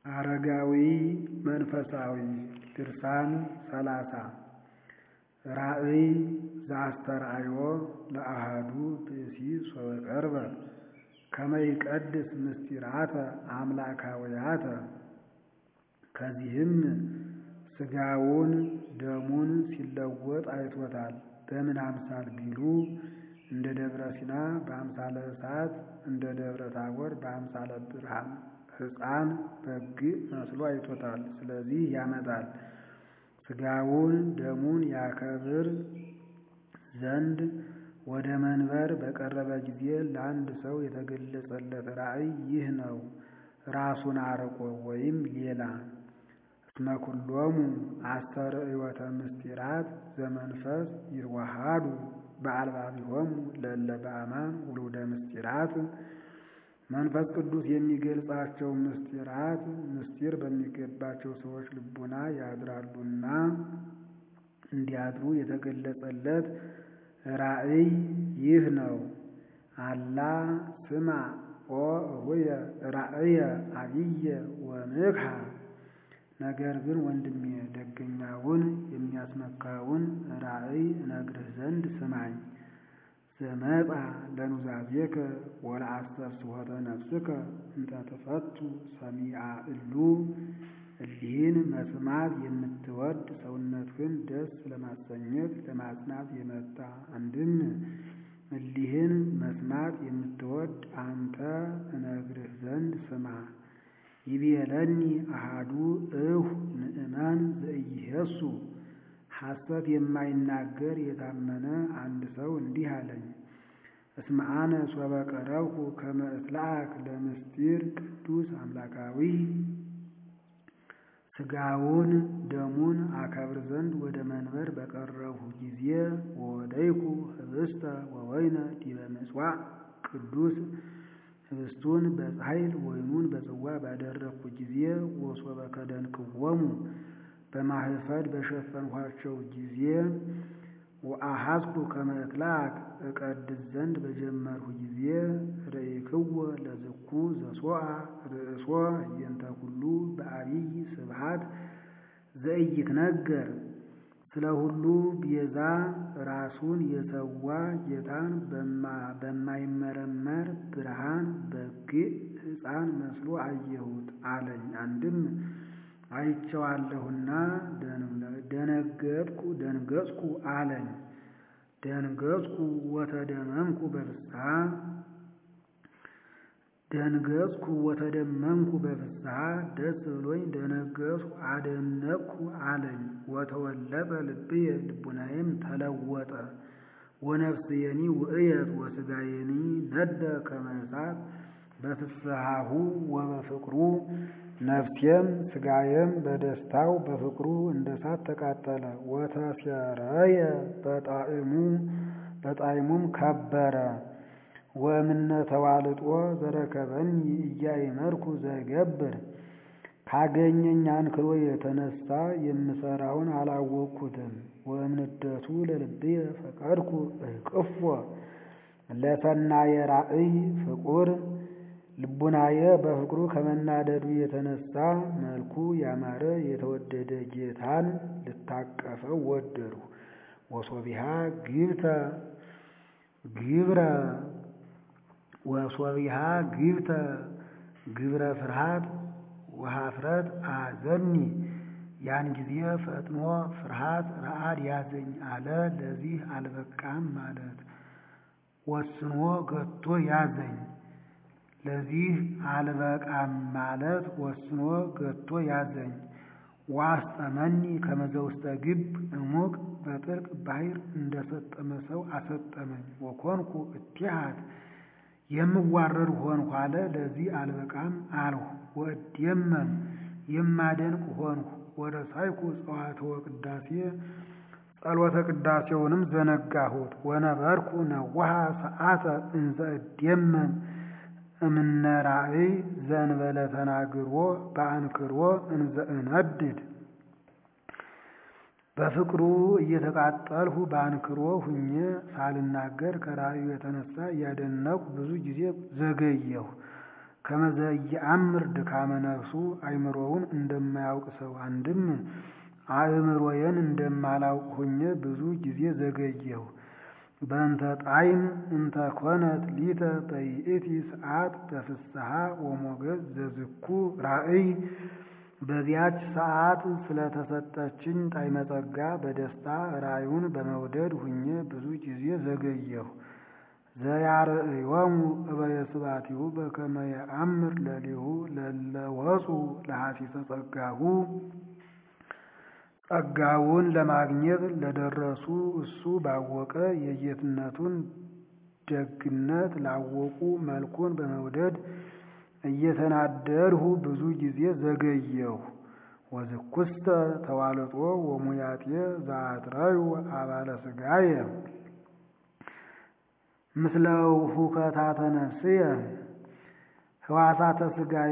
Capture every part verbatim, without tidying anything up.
አረጋዊ መንፈሳዊ ድርሳን ሰላሳ ራእይ ዘአስተርአዮ ለአሐዱ ብእሲ ሶበቀርበ ከመ ይቀድስ ምስጢራተ አምላካውያተ። ከዚህም ሥጋውን ደሙን ሲለወጥ አይቶታል። በምን አምሳል ቢሉ እንደ ደብረ ሲና በአምሳለ እሳት፣ እንደ ደብረ ታቦር በአምሳለ ብርሃን ሕፃን በግ መስሎ አይቶታል። ስለዚህ ያመጣል። ሥጋውን ደሙን ያከብር ዘንድ ወደ መንበር በቀረበ ጊዜ ለአንድ ሰው የተገለጸለት ራእይ ይህ ነው። ራሱን አርቆ ወይም ሌላ እስመ ኩሎሙ አስተርእዮተ ምስጢራት ዘመንፈስ ይዋሃዱ በአልባቢሆሙ ለእለ በአማን ውሉደ ምስጢራት። መንፈስ ቅዱስ የሚገልጻቸው ምስጢራት ምስጢር በሚገባቸው ሰዎች ልቡና ያድራሉና እንዲያድሩ የተገለጸለት ራእይ ይህ ነው። አላ ስማ ኦ እሁየ ራእየ አብየ ወምክሐ። ነገር ግን ወንድሜ ደገኛውን የሚያስመካውን ራእይ እነግርህ ዘንድ ስማኝ። ዘመጻ ለኑዛዜከ ወለአስተፍስሖተ ነፍስከ እንተ ትፈቱ ሰሚዐ እሉ። እሊህን መስማት የምትወድ ሰውነትህን ደስ ለማሰኘት ለማጽናት የመጣ አንድም እሊህን መስማት የምትወድ አንተ እነግርህ ዘንድ ስማ። ይቤለኒ አሐዱ እሁ ምእመን ዘኢይሄሱ። ሐሰት የማይናገር የታመነ አንድ ሰው እንዲህ አለኝ። እስመ አነ ሶበ ቀረብኩ ከመ እትለአክ ለምስጢር ቅዱስ አምላካዊ። ሥጋውን ደሙን አከብር ዘንድ ወደ መንበር በቀረብሁ ጊዜ ወወደይኩ ህብስተ ወወይነ ዲበ ምጽዋዕ ቅዱስ። ህብስቱን በጻሕል ወይኑን በጽዋ ባደረግኩ ጊዜ ወሶበ ከደንክዎሙ በማህፈድ በሸፈንኋቸው ጊዜ ወአሐዝኩ ከመ እትለአክ እቀድስ ዘንድ በጀመርሁ ጊዜ ርኢክዎ ለዝኩ ዘሶአ ርእሶ ህየንተ ኩሉ በዐቢይ ስብሐት ዘኢይትነገር። ስለ ሁሉ ቤዛ ራሱን የሰዋ ጌታን በማይመረመር ብርሃን በግዕ ሕፃን መስሎ አየሁት አለኝ። አንድም አይቼዋለሁና ደነገጥኩ ደንገጽኩ አለኝ። ደንገጽኩ ወተደመምኩ በፍስሐ ደንገጽኩ ወተደመምኩ በፍስሐ ደስ ብሎኝ ደነገጽኩ አደነቅኩ አለኝ። ወተወለጠ ልብየ ልቡናዬም ተለወጠ። ወነፍስየኒ ውእየት ወሥጋየኒ ነደ ከመ እሳት በፍስሐሁ ወበፍቅሩ። ነፍሴም ሥጋዬም በደስታው በፍቅሩ እንደ እሳት ተቃጠለ። ወተሴረየ በጣዕሙ በጣዕሙም ከበረ። ወእምነ ተዋልጦ ዘረከበኒ ኢያእመርኩ ዘገብር። ካገኘኝ አንክሮ የተነሳ የምሰራውን አላወቅኩትም። ወእምንደቱ ለልብየ ፈቀድኩ እቅፎ ለሰናየ ራእይ ፍቁር። ልቡናየ በፍቅሩ ከመናደዱ የተነሳ መልኩ ያማረ የተወደደ ጌታን ልታቀፈው ወደድሁ። ወሶቢሃ ግብተ ግብረ ወሶቢሃ ግብተ ግብረ ፍርሃት ወኀፍረት አዘኒ። ያን ጊዜ ፈጥኖ ፍርሃት ረአድ ያዘኝ አለ። ለዚህ አልበቃም ማለት ወስኖ ገቶ ያዘኝ። ለዚህ አልበቃም ማለት ወስኖ ገቶ ያዘኝ። ወአስጠመኒ ከመ ዘውስተ ግብ እሙቅ። በጥልቅ ባሕር እንደሰጠመ ሰው አሰጠመኝ። ወኮንኩ እቲሃት የምዋረድ ሆንሁ አለ። ለዚህ አልበቃም አልሁ። ወእዴመም የማደንቅ ሆንሁ። ወረሳይኩ ጸዋትወ ቅዳሴ ጸሎተ ቅዳሴውንም ዘነጋሁት። ወነበርኩ ነዋሃ ሰዓተ እንዘ እዴመም እምነ ራእይ ዘእንበለ ተናግሮ በአንክሮ እንዘ እነድድ። በፍቅሩ እየተቃጠልሁ በአንክሮ ሁኜ ሳልናገር ከራእዩ የተነሳ እያደነቅሁ ብዙ ጊዜ ዘገየሁ። ከመዘየአምር ድካመ ነፍሱ አእምሮውን እንደማያውቅ ሰው አንድም አእምሮዬን እንደማላውቅ ሆኜ ብዙ ጊዜ ዘገየሁ። በእንተ ጣዕም እንተ ኮነት ሊተ በይእቲ ሰዓት በፍስሐ ወሞገስ ዘዝኩ ራእይ በዚያች ሰዓት ስለተሰጠችኝ ጣዕመ ጸጋ በደስታ ራእዩን በመውደድ ሁኜ ብዙ ጊዜ ዘገየሁ። ዘያርእዮሙ እበየ ስብሐቲሁ በከመ የአምር ለሊሁ ለለወፁ ለሐሲሰ ጸጋሁ ጸጋውን ለማግኘት ለደረሱ እሱ ባወቀ የጌትነቱን ደግነት ላወቁ መልኩን በመውደድ እየተናደድሁ ብዙ ጊዜ ዘገየሁ። ወዝኩስተ ተዋልጦ ወሙያጤ ዘአጥረዩ አባለ ሥጋየ ምስለ ሁከታተ ነፍስየ ህዋሳተ ሥጋዬ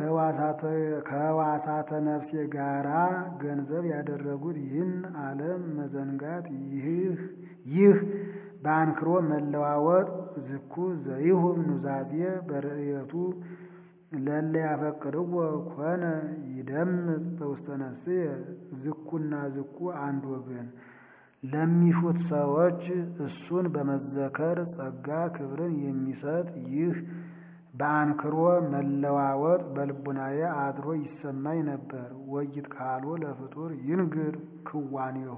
ከህዋሳተ ነፍሴ ጋራ ገንዘብ ያደረጉት ይህን ዓለም መዘንጋት ይህ በአንክሮ መለዋወጥ ዝኩ ዘይሁብ ኑዛዜ በርእየቱ ለለ ያፈቅርዎ ኮነ ይደምጽ በውስተ ነፍስየ ዝኩና ዝኩ አንድ ወገን ለሚሹት ሰዎች እሱን በመዘከር ጸጋ ክብርን የሚሰጥ ይህ በአንክሮ መለዋወጥ በልቡናዬ አድሮ ይሰማኝ ነበር። ወይት ካሎ ለፍጡር ይንግር ክዋኔሁ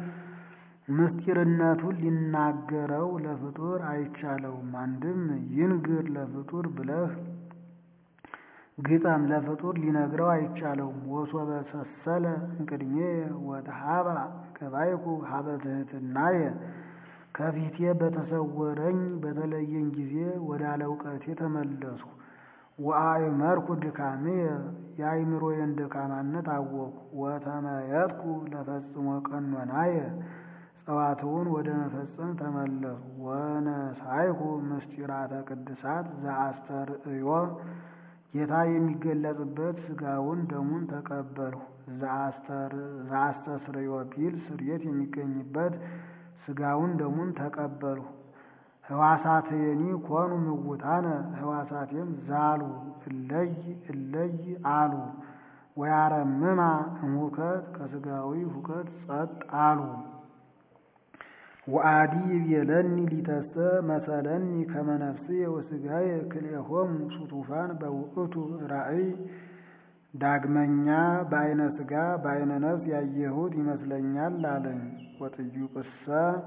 ምስጢርነቱን ሊናገረው ለፍጡር አይቻለውም። አንድም ይንግር ለፍጡር ብለህ ግጠም ለፍጡር ሊነግረው አይቻለውም። ወሶበ ሰሰለ እንቅድሜ ወተሃባ ገባይኩ ሀበ ትሕትናየ ከፊቴ በተሰወረኝ በተለየኝ ጊዜ ወዳለ እውቀቴ ተመለስኩ። ወአእመርኩ ድካምየ የአእምሮዬን ድካማነት አወቅኩ። ወተመየጥኩ ለፈጽሞ ቀኖናየ ጸዋትውን ወደ መፈጸም ተመለስኩ። ወነሳይኩ ምስጢራተ ቅድሳት ዘአስተርእዮ ጌታ የሚገለጽበት ሥጋውን ደሙን ተቀበልሁ። ዘአስተስርዮ ቢል ስርየት የሚገኝበት ሥጋውን ደሙን ተቀበልሁ። ህዋሳትየኒ ኮኑ ምውታነ ህዋሳቴም ዛሉ እለይ እለይ አሉ። ወያረምማ እምሁከት ከሥጋዊ ሁከት ጸጥ አሉ። ወአዲ ይቤለኒ ሊተሰ መሰለኒ ከመ ነፍስየ ወሥጋየ ክልኤሆሙ ሱቱፋን በውእቱ ራእይ ዳግመኛ በአይነ ሥጋ በአይነ ነፍስ ያየሁት ይመስለኛል አለኝ። ወጥዩቅሰ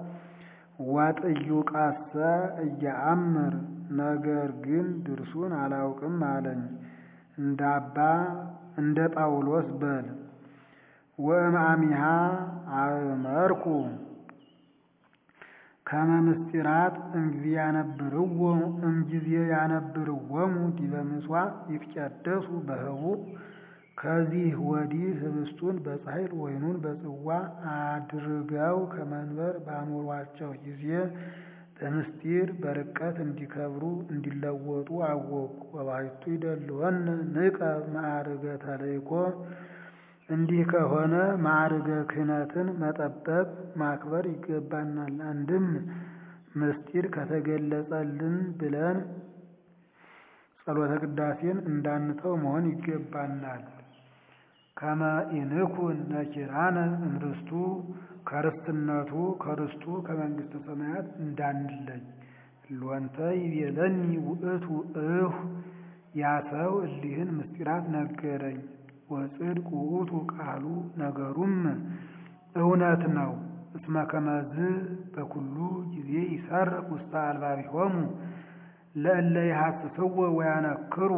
ወጥዩቃሰ እያአምር ነገር ግን ድርሱን አላውቅም አለኝ። እንደ አባ እንደ ጳውሎስ በል። ወእምአሚሃ አእመርኩ ከመ ምስጢራት እምጊዜ ያነብርዎ እምጊዜ ያነብርዎሙ ዲበ ምጽዋዕ ይትቀደሱ በህቡዕ ከዚህ ወዲህ ህብስቱን በጻሕል ወይኑን በጽዋ አድርገው ከመንበር ባኖሯቸው ጊዜ በምስጢር በርቀት እንዲከብሩ እንዲለወጡ አወቁ። ወባሕቱ ይደልወነ ንቀብ ማዕርገ ተልእኮ እንዲህ ከሆነ ማዕርገ ክህነትን መጠበቅ ማክበር ይገባናል። አንድም ምስጢር ከተገለጸልን ብለን ጸሎተ ቅዳሴን እንዳንተው መሆን ይገባናል። ከመ ኢንኩን ነኪራነ እምርስቱ ከርስትነቱ ከርስቱ ከመንግሥተ ሰማያት እንዳንለይ። ሎንተ ይቤለኒ ውእቱ እሁ ያ ሰው እሊህን ምስጢራት ነገረኝ። ወጽድቅ ውእቱ ቃሉ ነገሩም እውነት ነው። እስመ ከመዝ በኩሉ ጊዜ ይሰርቅ ውስተ አልባቢሆሙ ለእለ ይሐስስዎ ወያነክሩ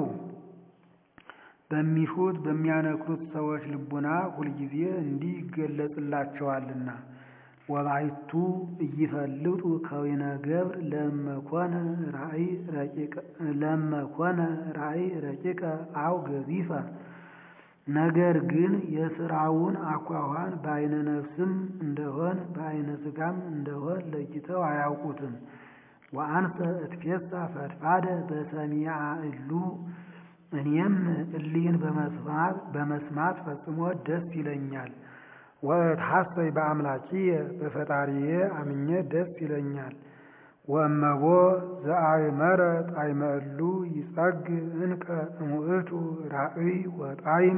በሚሹት በሚያነክሩት ሰዎች ልቡና ሁልጊዜ እንዲህ ይገለጽላቸዋልና። ወባሕቱ እይፈልጡ ከዊነ ገብር ለመኮነ ራእይ ረቂቀ ለመኮነ ራእይ ረቂቀ አው ገዚፈ ነገር ግን የሥራውን አኳኋን በአይነ ነፍስም እንደሆን በአይነ ሥጋም እንደሆን ለይተው አያውቁትም። ወአንሰ እትፌሳ ፈድፋደ በሰሚዐ እሉ እኔም እሊህን በመስማት በመስማት ፈጽሞ ደስ ይለኛል። ወእትሐሰይ በአምላኪየ በፈጣሪዬ አምኜ ደስ ይለኛል። ወእመቦ ዘአእመረ ጣዕመ እሉ ይጸግብ እንከ እሙእቱ ራእይ ወጣዕም።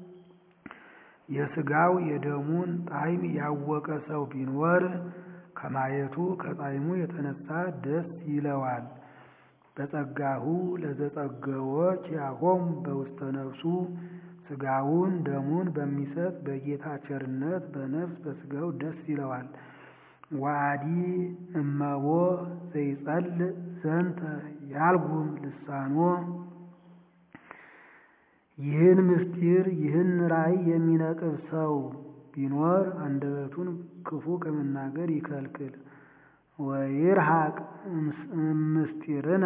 የሥጋው የደሙን ጣዕም ያወቀ ሰው ቢኖር ከማየቱ ከጣዕሙ የተነሳ ደስ ይለዋል። በጸጋሁ ለዘጸገወ ኪያሆሙ በውስተ ነፍሱ ሥጋውን ደሙን በሚሰጥ በጌታ ቸርነት በነፍስ በሥጋው ደስ ይለዋል። ወአዲ እመቦ ዘይጸልእ ዘንተ ያልጉም ልሳኖ። ይህን ምስጢር ይህን ራእይ የሚነቅፍ ሰው ቢኖር አንደበቱን ክፉ ከመናገር ይከልክል። ወይርሐቅ ምስጢርነ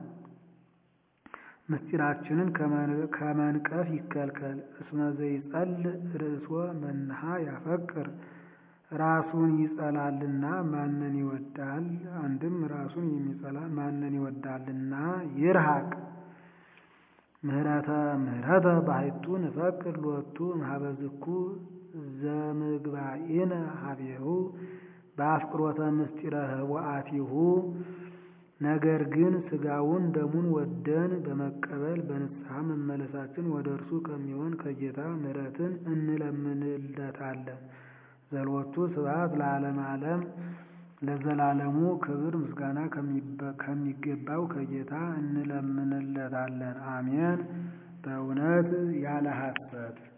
ምስጢራችንን ከመንቀፍ ይከልከል። እስመ ዘይጸልእ ርእሶ መንሃ ያፈቅር። ራሱን ይጸላልና ማንን ይወዳል? አንድም ራሱን የሚጸላ ማንን ይወዳልና። ይርሐቅ ምህረተ ምህረተ ባሕቱ ንፈቅር ሎቱ እምኀበ ዝኩ ዘምግባኢነ ኀቤሁ በአፍቅሮተ ምስጢረ ኅቡዓቲሁ። ነገር ግን ሥጋውን ደሙን ወደን በመቀበል በንስሐ መመለሳችን ወደ እርሱ ከሚሆን ከጌታ ምሕረትን እንለምንለታለን። ዘሎቱ ስብሐት ለዓለመ ዓለም። ለዘላለሙ ክብር ምስጋና ከሚገባው ከጌታ እንለምንለታለን። አሜን። በእውነት ያለ ሐሰት